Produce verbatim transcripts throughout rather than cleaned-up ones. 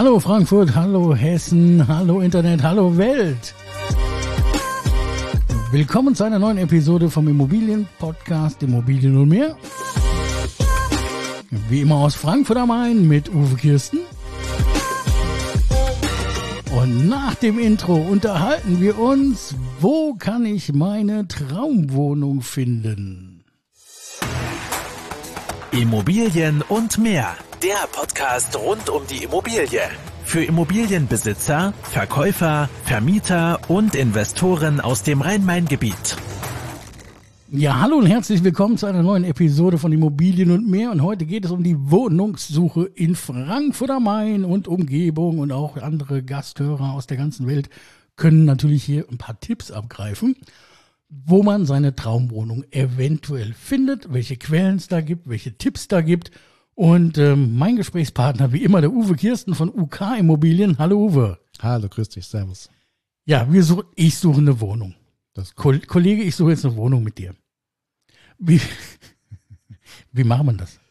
Hallo Frankfurt, hallo Hessen, hallo Internet, hallo Welt. Willkommen zu einer neuen Episode vom Immobilien-Podcast Immobilien und mehr. Wie immer aus Frankfurt am Main mit Uwe Kirsten. Und nach dem Intro unterhalten wir uns, wo kann ich meine Traumwohnung finden? Immobilien und mehr. Der Podcast rund um die Immobilie. Für Immobilienbesitzer, Verkäufer, Vermieter und Investoren aus dem Rhein-Main-Gebiet. Ja, hallo und herzlich willkommen zu einer neuen Episode von Immobilien und mehr. Und heute geht es um die Wohnungssuche in Frankfurt am Main und Umgebung. Und auch andere Gasthörer aus der ganzen Welt können natürlich hier ein paar Tipps abgreifen, wo man seine Traumwohnung eventuell findet, welche Quellen es da gibt, welche Tipps da gibt. Und ähm, mein Gesprächspartner, wie immer, der Uwe Kirsten von U K Immobilien. Hallo Uwe. Hallo, grüß dich, servus. Ja, wir suchen, ich suche eine Wohnung. Das Ko- Kollege, ich suche jetzt eine Wohnung mit dir. Wie, wie macht man das?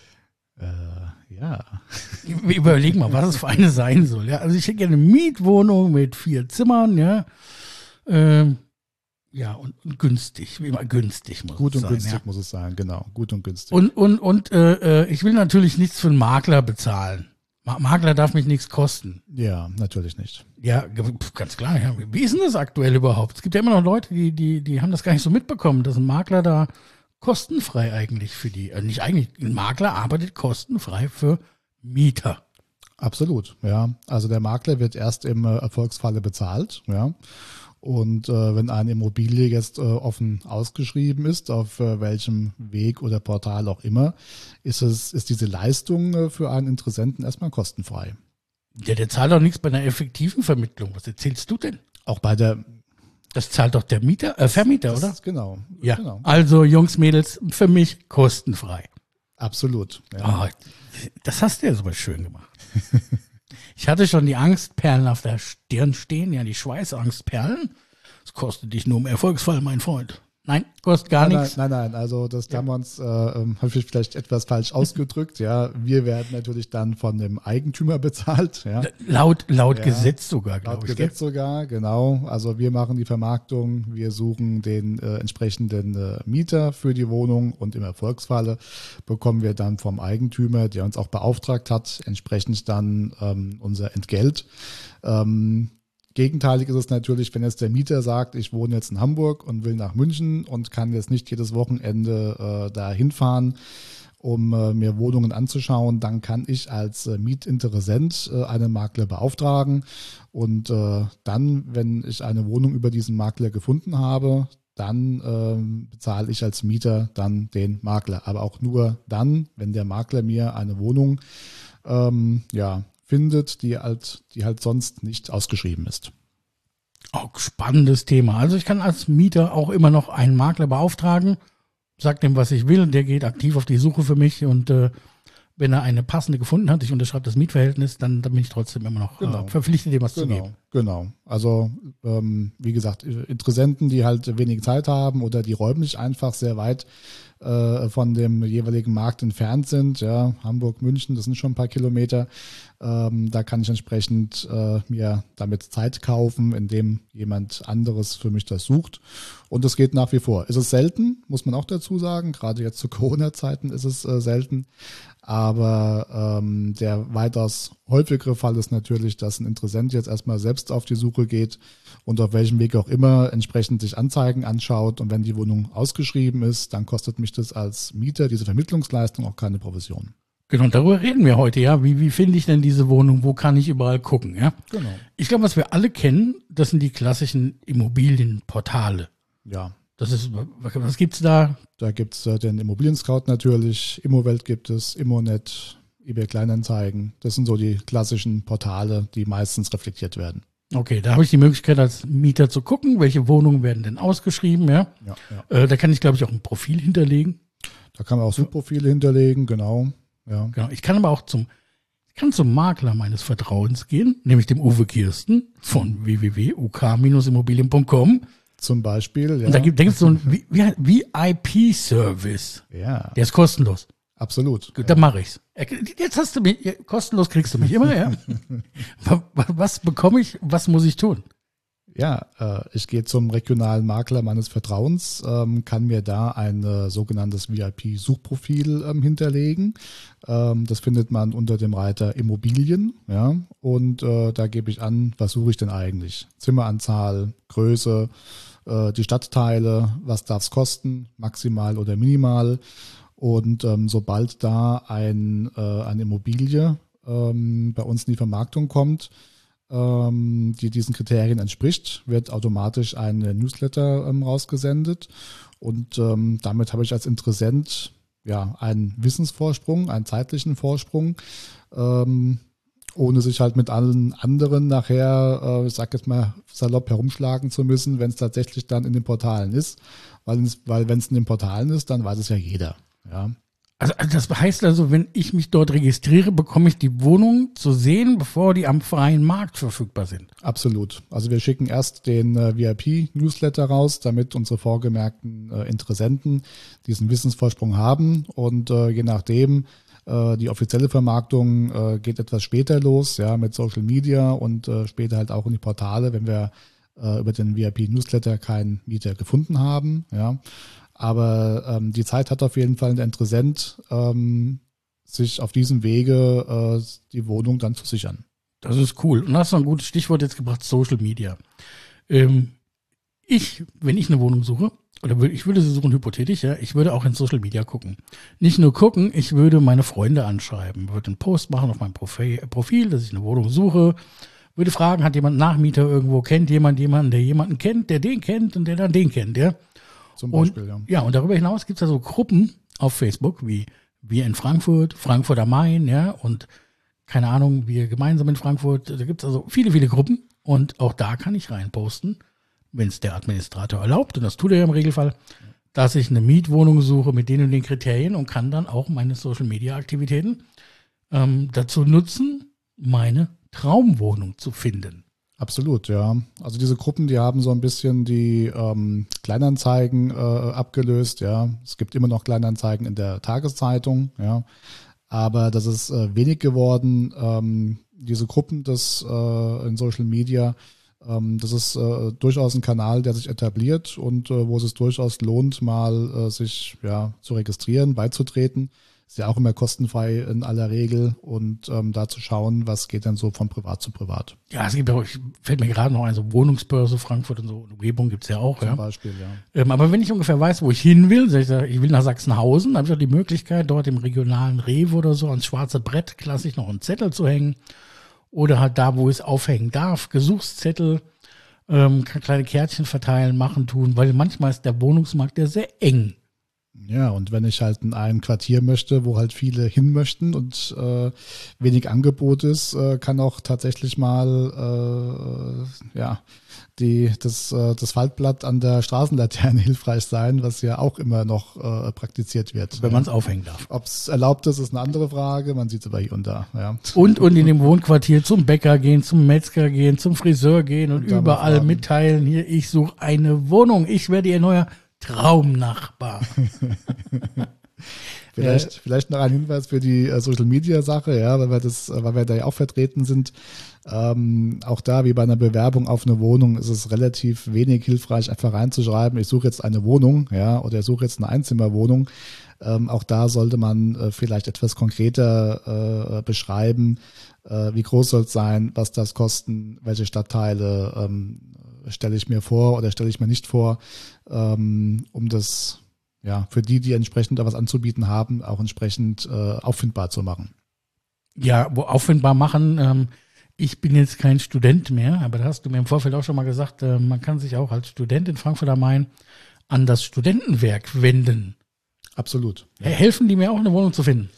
Äh, ja. Wir überlegen mal, was das für eine sein soll. Ja, also ich hätte gerne eine Mietwohnung mit vier Zimmern, ja. Ähm, Ja, und, und günstig, wie immer günstig muss Gut es und sein. günstig Ja. muss es sein, genau. Gut und günstig. Und, und, und äh, ich will natürlich nichts für einen Makler bezahlen. Ma- Makler darf mich nichts kosten. Ja, natürlich nicht. Ja, ge- pf, ganz klar. Ja. Wie ist denn das aktuell überhaupt? Es gibt ja immer noch Leute, die, die, die haben das gar nicht so mitbekommen, dass ein Makler da kostenfrei eigentlich für die, äh, nicht eigentlich, ein Makler arbeitet kostenfrei für Mieter. Absolut, ja. Also der Makler wird erst im äh, Erfolgsfalle bezahlt, ja. Und äh, wenn eine Immobilie jetzt äh, offen ausgeschrieben ist, auf äh, welchem Weg oder Portal auch immer, ist es ist diese Leistung äh, für einen Interessenten erstmal kostenfrei. Der, der zahlt doch nichts bei einer effektiven Vermittlung. Was erzählst du denn? Auch bei der Das zahlt doch der Mieter, äh, Vermieter, das oder? Ist, genau. Ja, genau. also Jungs, Mädels, für mich kostenfrei. Absolut. Ja. Oh, das hast du ja super schön gemacht. Ich hatte schon die Angstperlen auf der Stirn stehen, ja, die Schweißangstperlen. Das kostet dich nur im Erfolgsfall, mein Freund. Nein, kostet gar nein, nichts. Nein, nein, nein, also das haben wir uns, äh, habe ich vielleicht etwas falsch ausgedrückt. Ja, wir werden natürlich dann von dem Eigentümer bezahlt. Ja. Laut, laut Ja, Gesetz sogar, Laut glaube ich. Gesetz gell? sogar, genau. Also wir machen die Vermarktung, wir suchen den äh, entsprechenden äh, Mieter für die Wohnung und im Erfolgsfalle bekommen wir dann vom Eigentümer, der uns auch beauftragt hat, entsprechend dann ähm, unser Entgelt. Ähm, Gegenteilig ist es natürlich, wenn jetzt der Mieter sagt, ich wohne jetzt in Hamburg und will nach München und kann jetzt nicht jedes Wochenende äh, da hinfahren, um äh, mir Wohnungen anzuschauen, dann kann ich als äh, Mietinteressent äh, einen Makler beauftragen und äh, dann, wenn ich eine Wohnung über diesen Makler gefunden habe, dann äh, bezahle ich als Mieter dann den Makler. Aber auch nur dann, wenn der Makler mir eine Wohnung ähm, ja, findet, die halt, die halt sonst nicht ausgeschrieben ist. Auch spannendes Thema. Also ich kann als Mieter auch immer noch einen Makler beauftragen, sag dem, was ich will, der geht aktiv auf die Suche für mich und äh, wenn er eine passende gefunden hat, ich unterschreibe das Mietverhältnis, dann, dann bin ich trotzdem immer noch Genau. äh, verpflichtet, dem was Genau, zu geben. genau. Also ähm, wie gesagt, Interessenten, die halt wenig Zeit haben oder die räumlich einfach sehr weit äh, von dem jeweiligen Markt entfernt sind, ja, Hamburg, München, das sind schon ein paar Kilometer, ähm, da kann ich entsprechend äh, mir damit Zeit kaufen, indem jemand anderes für mich das sucht und das geht nach wie vor. Ist es selten, muss man auch dazu sagen, gerade jetzt zu Corona-Zeiten ist es äh, selten, aber ähm, der weitaus häufigere Fall ist natürlich, dass ein Interessent jetzt erstmal selbst auf die Suche geht und auf welchem Weg auch immer entsprechend sich Anzeigen anschaut und wenn die Wohnung ausgeschrieben ist, dann kostet mich das als Mieter, diese Vermittlungsleistung, auch keine Provision. Genau, darüber reden wir heute, ja. Wie, wie finde ich denn diese Wohnung? Wo kann ich überall gucken, ja? Genau. Ich glaube, was wir alle kennen, das sind die klassischen Immobilienportale. Ja. Das ist, was gibt's da? Da gibt es äh, den Immobilien-Scout natürlich, Immowelt gibt es, Immonet, eBay Kleinanzeigen. Das sind so die klassischen Portale, die meistens reflektiert werden. Okay, da habe ich die Möglichkeit als Mieter zu gucken, welche Wohnungen werden denn ausgeschrieben, ja. Ja, ja. Äh, da kann ich, glaube ich, auch ein Profil hinterlegen. Da kann man auch Suchprofile hinterlegen, genau. Ja. Genau. Ich kann aber auch zum, ich kann zum Makler meines Vertrauens gehen, nämlich dem Uwe Kirsten von w w w punkt u k immobilien punkt com. Zum Beispiel, ja. Und da gibt es so einen V I P-Service. Ja. Der ist kostenlos. Absolut. Gut, dann mache ich's. Jetzt hast du mich, kostenlos kriegst du mich immer, ja. Was bekomme ich, was muss ich tun? Ja, äh, ich gehe zum regionalen Makler meines Vertrauens, ähm, kann mir da ein äh, sogenanntes V I P-Suchprofil ähm, hinterlegen. Ähm, das findet man unter dem Reiter Immobilien, ja, und äh, da gebe ich an, was suche ich denn eigentlich? Zimmeranzahl, Größe, äh, die Stadtteile, was darf es kosten, maximal oder minimal. Und ähm, sobald da ein, äh, eine Immobilie ähm, bei uns in die Vermarktung kommt, ähm, die diesen Kriterien entspricht, wird automatisch ein Newsletter ähm, rausgesendet. Und ähm, damit habe ich als Interessent ja einen Wissensvorsprung, einen zeitlichen Vorsprung, ähm, ohne sich halt mit allen anderen nachher, äh, ich sag jetzt mal, salopp herumschlagen zu müssen, wenn es tatsächlich dann in den Portalen ist. Weil, weil wenn es in den Portalen ist, dann weiß es ja jeder. Ja. Also, also das heißt also, wenn ich mich dort registriere, bekomme ich die Wohnung zu sehen, bevor die am freien Markt verfügbar sind. Absolut. Also wir schicken erst den äh, V I P-Newsletter raus, damit unsere vorgemerkten äh, Interessenten diesen Wissensvorsprung haben. Und äh, je nachdem, äh, die offizielle Vermarktung äh, geht etwas später los, ja, mit Social Media und äh, später halt auch in die Portale, wenn wir äh, über den V I P-Newsletter keinen Mieter gefunden haben, ja. Aber ähm, die Zeit hat auf jeden Fall der Interessent, ähm, sich auf diesem Wege äh, die Wohnung dann zu sichern. Das ist cool. Und hast du ein gutes Stichwort jetzt gebracht, Social Media. Ähm, ich, wenn ich eine Wohnung suche, oder würde, ich würde sie suchen, hypothetisch, ja, ich würde auch in Social Media gucken. Nicht nur gucken, ich würde meine Freunde anschreiben, würde einen Post machen auf meinem Profil, Profil, dass ich eine Wohnung suche, würde fragen, hat jemand einen Nachmieter irgendwo, kennt jemand jemanden, der jemanden kennt, der den kennt und der dann den kennt, ja. Zum Beispiel, und, ja. Ja, und darüber hinaus gibt es ja so Gruppen auf Facebook, wie wir in Frankfurt, Frankfurt am Main, ja, und keine Ahnung, wir gemeinsam in Frankfurt. Da gibt es also viele, viele Gruppen und auch da kann ich reinposten, wenn es der Administrator erlaubt, und das tut er ja im Regelfall, dass ich eine Mietwohnung suche mit den und den Kriterien und kann dann auch meine Social-Media-Aktivitäten ähm, dazu nutzen, meine Traumwohnung zu finden. Absolut, ja. Also diese Gruppen, die haben so ein bisschen die ähm, Kleinanzeigen äh, abgelöst, ja. Es gibt immer noch Kleinanzeigen in der Tageszeitung, ja. Aber das ist äh, wenig geworden. Ähm, diese Gruppen, das äh, in Social Media, ähm, das ist äh, durchaus ein Kanal, der sich etabliert und äh, wo es sich durchaus lohnt, mal äh, sich ja zu registrieren, beizutreten. Ist ja auch immer kostenfrei in aller Regel und ähm, da zu schauen, was geht dann so von privat zu privat. Ja, es gibt auch, ich fällt mir gerade noch ein, so Wohnungsbörse, Frankfurt und so, Umgebung gibt's ja auch. Zum ja. Beispiel, ja. Ähm, aber wenn ich ungefähr weiß, wo ich hin will, ich, sage, ich will nach Sachsenhausen, dann habe ich auch die Möglichkeit, dort im regionalen Rewe oder so ans schwarze Brett klassisch noch einen Zettel zu hängen. Oder halt da, wo ich es aufhängen darf, Gesuchszettel, ähm, kann kleine Kärtchen verteilen, machen, tun, weil manchmal ist der Wohnungsmarkt ja sehr eng. Ja, und wenn ich halt in ein Quartier möchte, wo halt viele hin möchten und äh, wenig Angebot ist, äh, kann auch tatsächlich mal äh, ja die das äh, das Faltblatt an der Straßenlaterne hilfreich sein, was ja auch immer noch äh, praktiziert wird. Wenn man es aufhängen darf. Ob es erlaubt ist, ist eine andere Frage. Man sieht es aber hier und da. Ja. Und und in dem Wohnquartier zum Bäcker gehen, zum Metzger gehen, zum Friseur gehen und, und überall mitteilen: Hier, ich suche eine Wohnung. Ich werde Ihr neuer Traumnachbar. Vielleicht, äh, vielleicht noch ein Hinweis für die äh, Social Media Sache, ja, weil wir das, weil wir da ja auch vertreten sind. Ähm, auch da, wie bei einer Bewerbung auf eine Wohnung, ist es relativ wenig hilfreich, einfach reinzuschreiben, ich suche jetzt eine Wohnung, ja, oder ich suche jetzt eine Einzimmerwohnung. Ähm, auch da sollte man äh, vielleicht etwas konkreter äh, beschreiben, äh, wie groß soll es sein, was das kosten, welche Stadtteile ähm, stelle ich mir vor oder stelle ich mir nicht vor, ähm, um das ja für die, die entsprechend da was anzubieten haben, auch entsprechend äh, auffindbar zu machen. Ja, wo auffindbar machen, ähm, ich bin jetzt kein Student mehr, aber da hast du mir im Vorfeld auch schon mal gesagt, äh, man kann sich auch als Student in Frankfurt am Main an das Studentenwerk wenden. Absolut. Ja. Helfen die mir auch, eine Wohnung zu finden?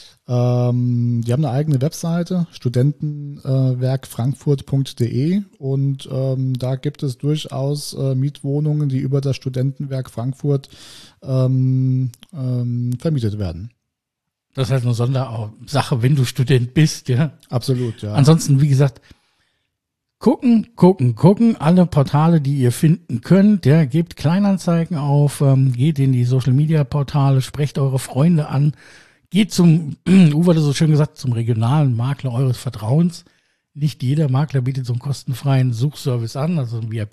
Ähm, die haben eine eigene Webseite, studentenwerkfrankfurt punkt de, und ähm, da gibt es durchaus äh, Mietwohnungen, die über das Studentenwerk Frankfurt ähm, ähm, vermietet werden. Das heißt eine Sondersache, wenn du Student bist, ja. Absolut, ja. Ansonsten, wie gesagt, gucken, gucken, gucken, alle Portale, die ihr finden könnt, ja, gebt Kleinanzeigen auf, ähm, geht in die Social-Media-Portale, sprecht eure Freunde an, geht zum, Uwe hat es so schön gesagt, zum regionalen Makler eures Vertrauens. Nicht jeder Makler bietet so einen kostenfreien Suchservice an, also ein V I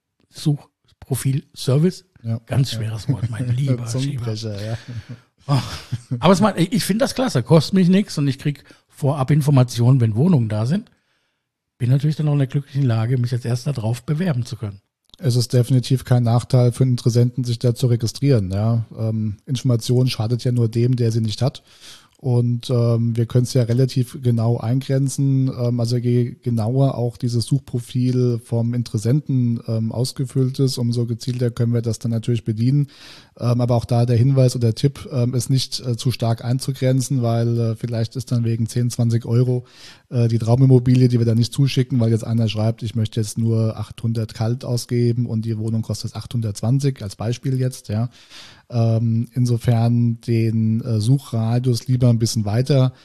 P-Suchprofil-Service. Ja. Ganz schweres Wort, mein lieber Schieber. Ja. Oh. Aber es mal, ich finde das klasse, kostet mich nichts und ich kriege vorab Informationen, wenn Wohnungen da sind. Bin natürlich dann auch in der glücklichen Lage, mich als erster drauf bewerben zu können. Es ist definitiv kein Nachteil für Interessenten, sich da zu registrieren. Ja. Ähm, Information schadet ja nur dem, der sie nicht hat. Und ähm, wir können es ja relativ genau eingrenzen. Ähm, also je genauer auch dieses Suchprofil vom Interessenten ähm, ausgefüllt ist, umso gezielter können wir das dann natürlich bedienen. Ähm, aber auch da der Hinweis oder Tipp ähm, ist nicht äh, zu stark einzugrenzen, weil äh, vielleicht ist dann wegen zehn, zwanzig Euro äh, die Traumimmobilie, die wir dann nicht zuschicken, weil jetzt einer schreibt, ich möchte jetzt nur achthundert kalt ausgeben und die Wohnung kostet achthundertzwanzig, als Beispiel jetzt, ja. Ähm, insofern den äh, Suchradius lieber ein bisschen weiter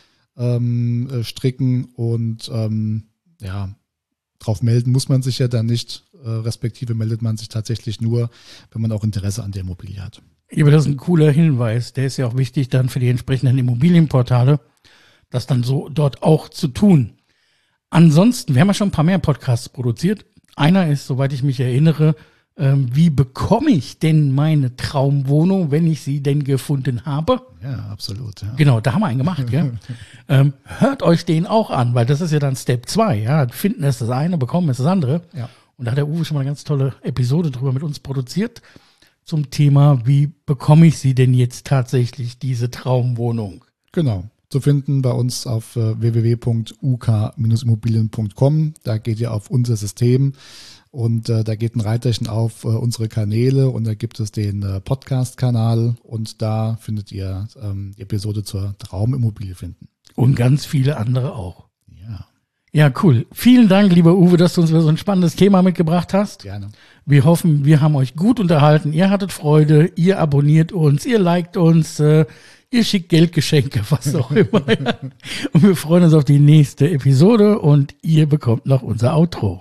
ähm, äh, stricken und ähm, ja, drauf melden muss man sich ja dann nicht, äh, respektive meldet man sich tatsächlich nur, wenn man auch Interesse an der Immobilie hat. Ja, aber das ist ein cooler Hinweis, der ist ja auch wichtig dann für die entsprechenden Immobilienportale, das dann so dort auch zu tun. Ansonsten, wir haben ja schon ein paar mehr Podcasts produziert. Einer ist, soweit ich mich erinnere, Ähm, wie bekomme ich denn meine Traumwohnung, wenn ich sie denn gefunden habe? Ja, absolut. Ja. Genau, da haben wir einen gemacht. Gell? ähm, hört euch den auch an, weil das ist ja dann Step zwei. Ja? Finden ist das eine, bekommen ist das andere. Ja. Und da hat der Uwe schon mal eine ganz tolle Episode drüber mit uns produziert zum Thema, wie bekomme ich sie denn jetzt tatsächlich, diese Traumwohnung? Genau. Zu finden bei uns auf äh, w w w punkt u k Bindestrich immobilien punkt com. Da geht ihr auf unser System. Und äh, da geht ein Reiterchen auf äh, unsere Kanäle und da gibt es den äh, Podcast-Kanal und da findet ihr ähm, die Episode zur Traumimmobilie finden. Und ganz viele andere auch. Ja. Ja, cool. Vielen Dank, lieber Uwe, dass du uns wieder so ein spannendes Thema mitgebracht hast. Gerne. Wir hoffen, wir haben euch gut unterhalten. Ihr hattet Freude, ihr abonniert uns, ihr liked uns, äh, ihr schickt Geldgeschenke, was auch immer. Und wir freuen uns auf die nächste Episode und ihr bekommt noch unser Outro.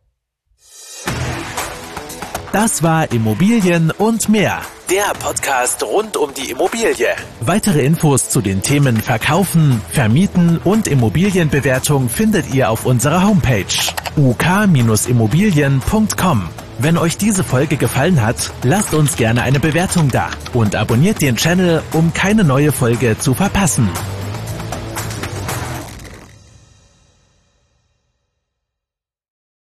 Das war Immobilien und mehr, der Podcast rund um die Immobilie. Weitere Infos zu den Themen Verkaufen, Vermieten und Immobilienbewertung findet ihr auf unserer Homepage u k Bindestrich immobilien punkt com. Wenn euch diese Folge gefallen hat, lasst uns gerne eine Bewertung da und abonniert den Channel, um keine neue Folge zu verpassen.